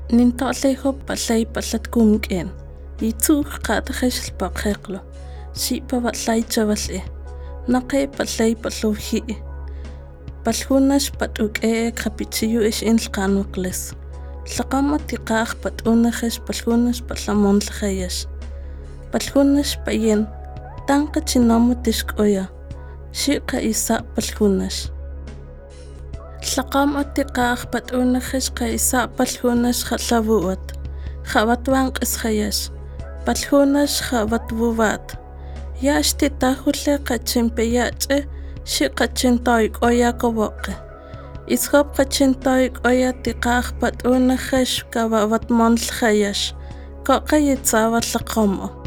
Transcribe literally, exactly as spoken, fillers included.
Ninta'lejo palay palatkumken. Yitzuk qatahesh paqeqlo. Shipa batlay chaval'e. Naqe palay palovhi. Palhunash patuke kapichiyu ish inlqanuqles. Tlaqama tiqaq patunahesh palhunash patlamontlaheyash. Palhunash payen. Tanqa chinamu tishkoya. Shiqa isa palhunash. Tlaqama tiqaq patunahesh qa isa palhunash khatlabuat. Khabatwan qishayash. Palhunash khabatbubat. Yash titahulle qachimpeyache shiqa chintoyk oya koboqe. Ishop qachintoyk oya tiqaq patunahesh kababat montlhayash. Koqa yitzawa tlaqomo.